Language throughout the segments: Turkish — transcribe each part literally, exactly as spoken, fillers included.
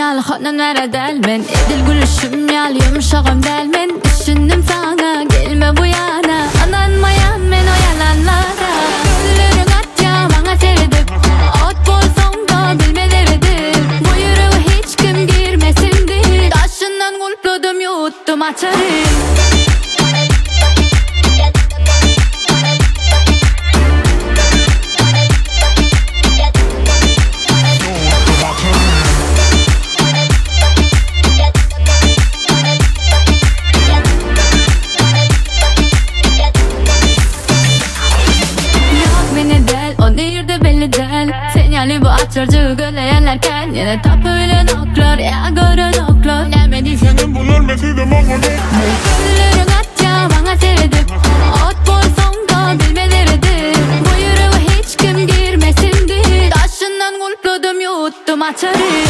yal xotnan veredel men edil gülüşüm yal yumuşağım del men düşündüm sana gelme bu yana ananmayan men o yalanlara güllerin at ya bana sevdim ot bolsam da bilmelerim bu yüreğe hiç kim girmesindir taşından kulpladım yuttum açarım. Senyali bu açarcı göleyenlerken yine tapıyla noklar ya görün oklar bilemedi senin bunlar meside bana güllerin at ya bana sevdim ot bolsam da bilmeleridir bu yüreğe hiç kim girmesindir taşından kulpladım yuttum açarım.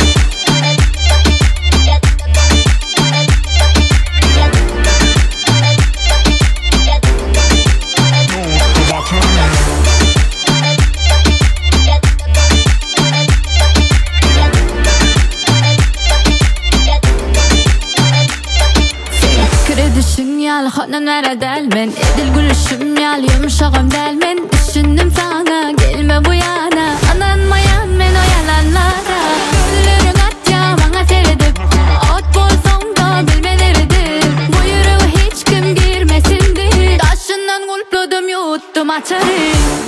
Düşün yal xotnan veredel men edil gülüşüm yal yumuşağım del men düşündüm sana gelme bu yana ananmayan men o yalanlara güllerin at ya bana sevdim ot bolsam da bilmeleridir bu yüreğe hiç kim girmesindir taşından kulpladım yuttum açarım.